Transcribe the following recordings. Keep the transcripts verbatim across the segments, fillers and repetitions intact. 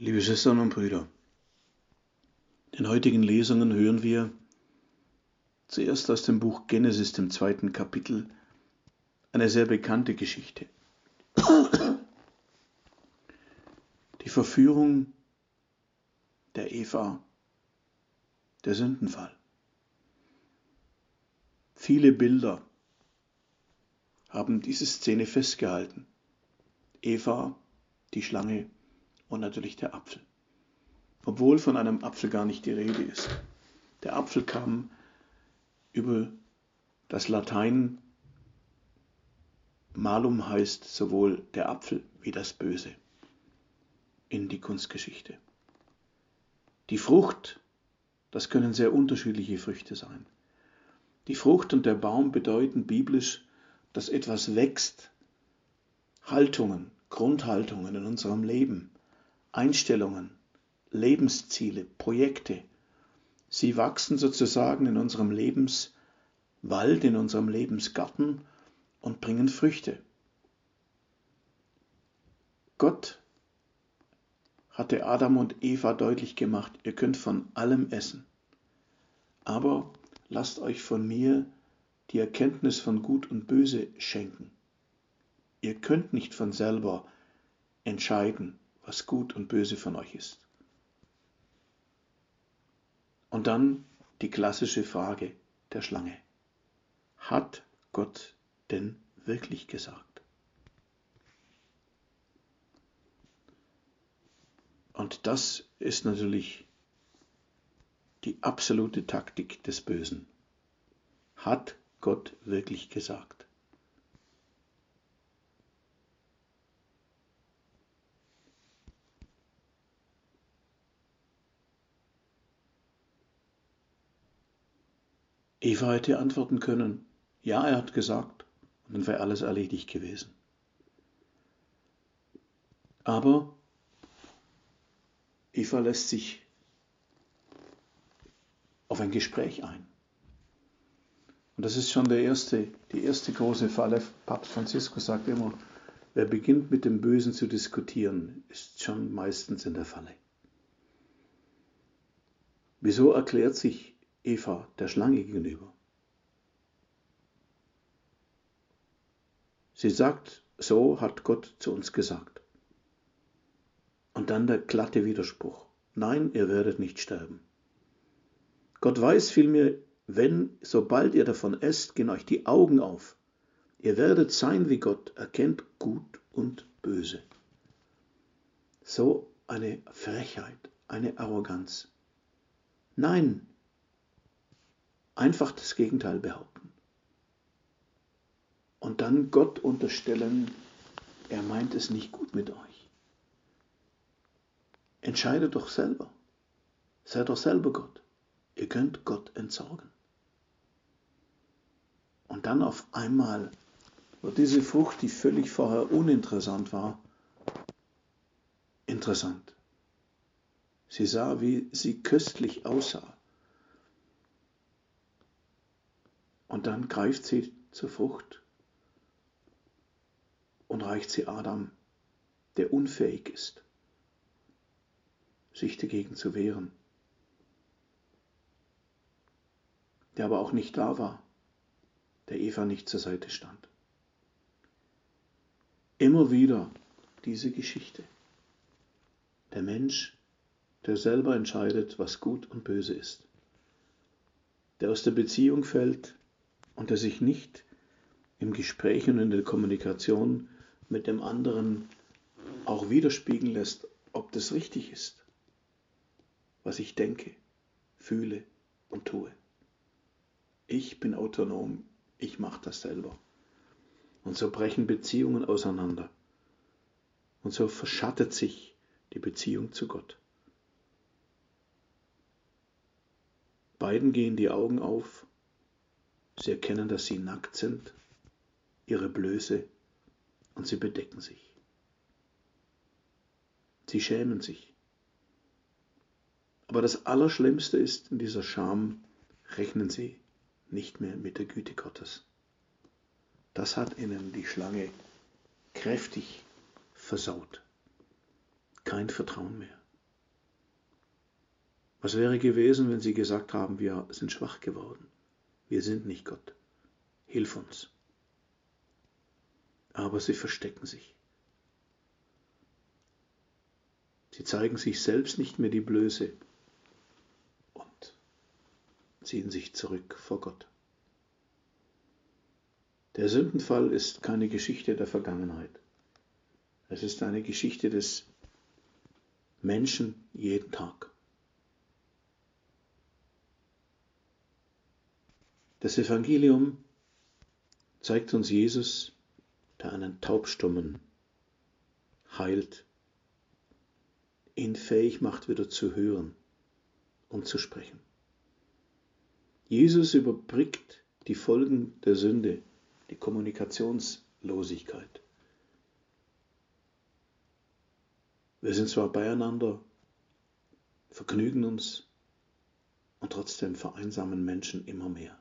Liebe Schwestern und Brüder, in den heutigen Lesungen hören wir zuerst aus dem Buch Genesis, dem zweiten Kapitel, eine sehr bekannte Geschichte. Die Verführung der Eva, der Sündenfall. Viele Bilder haben diese Szene festgehalten. Eva, die Schlange und natürlich der Apfel. Obwohl von einem Apfel gar nicht die Rede ist. Der Apfel kam über das Latein, malum heißt sowohl der Apfel wie das Böse, in die Kunstgeschichte. Die Frucht, das können sehr unterschiedliche Früchte sein. Die Frucht und der Baum bedeuten biblisch, dass etwas wächst. Haltungen, Grundhaltungen in unserem Leben, Einstellungen, Lebensziele, Projekte. Sie wachsen sozusagen in unserem Lebenswald, in unserem Lebensgarten und bringen Früchte. Gott hatte Adam und Eva deutlich gemacht, ihr könnt von allem essen. Aber lasst euch von mir die Erkenntnis von Gut und Böse schenken. Ihr könnt nicht von selber entscheiden, was gut und böse von euch ist. Und dann die klassische Frage der Schlange. Hat Gott denn wirklich gesagt? Und das ist natürlich die absolute Taktik des Bösen. Hat Gott wirklich gesagt? Eva hätte antworten können, ja, er hat gesagt, und dann wäre alles erledigt gewesen. Aber Eva lässt sich auf ein Gespräch ein. Und das ist schon der erste, die erste große Falle. Papst Franziskus sagt immer, wer beginnt mit dem Bösen zu diskutieren, ist schon meistens in der Falle. Wieso erklärt sich Eva der Schlange gegenüber? Sie sagt, so hat Gott zu uns gesagt. Und dann der glatte Widerspruch. Nein, ihr werdet nicht sterben. Gott weiß vielmehr, wenn, sobald ihr davon esst, gehen euch die Augen auf. Ihr werdet sein wie Gott, erkennt Gut und Böse. So eine Frechheit, eine Arroganz. Nein, einfach das Gegenteil behaupten. Und dann Gott unterstellen, er meint es nicht gut mit euch. Entscheidet doch selber. Seid doch selber Gott. Ihr könnt Gott entsorgen. Und dann auf einmal wird diese Frucht, die völlig vorher uninteressant war, interessant. Sie sah, wie sie köstlich aussah. Und dann greift sie zur Frucht und reicht sie Adam, der unfähig ist, sich dagegen zu wehren, der aber auch nicht da war, der Eva nicht zur Seite stand. Immer wieder diese Geschichte. Der Mensch, der selber entscheidet, was gut und böse ist, der aus der Beziehung fällt und der sich nicht im Gespräch und in der Kommunikation mit dem anderen auch widerspiegeln lässt, ob das richtig ist, was ich denke, fühle und tue. Ich bin autonom, ich mache das selber. Und so brechen Beziehungen auseinander. Und so verschattet sich die Beziehung zu Gott. Beiden gehen die Augen auf, sie erkennen, dass sie nackt sind, ihre Blöße, und sie bedecken sich. Sie schämen sich. Aber das Allerschlimmste ist, in dieser Scham rechnen sie nicht mehr mit der Güte Gottes. Das hat ihnen die Schlange kräftig versaut. Kein Vertrauen mehr. Was wäre gewesen, wenn sie gesagt haben, wir sind schwach geworden, wir sind nicht Gott, hilf uns. Aber sie verstecken sich. Sie zeigen sich selbst nicht mehr die Blöße und ziehen sich zurück vor Gott. Der Sündenfall ist keine Geschichte der Vergangenheit. Es ist eine Geschichte des Menschen jeden Tag. Das Evangelium zeigt uns Jesus, der einen Taubstummen heilt, ihn fähig macht, wieder zu hören und zu sprechen. Jesus überbrückt die Folgen der Sünde, die Kommunikationslosigkeit. Wir sind zwar beieinander, vergnügen uns und trotzdem vereinsamen Menschen immer mehr.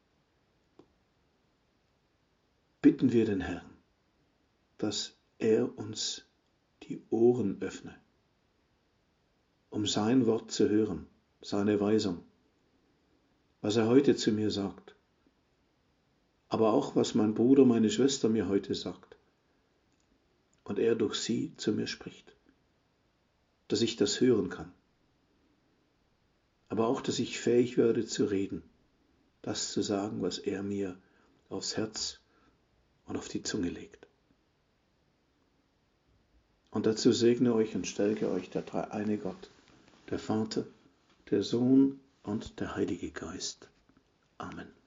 Bitten wir den Herrn, dass er uns die Ohren öffne, um sein Wort zu hören, seine Weisung, was er heute zu mir sagt, aber auch was mein Bruder, meine Schwester mir heute sagt und er durch sie zu mir spricht, dass ich das hören kann, aber auch, dass ich fähig werde zu reden, das zu sagen, was er mir aufs Herz und auf die Zunge legt. Und dazu segne euch und stärke euch der dreieine Gott, der Vater, der Sohn und der Heilige Geist. Amen.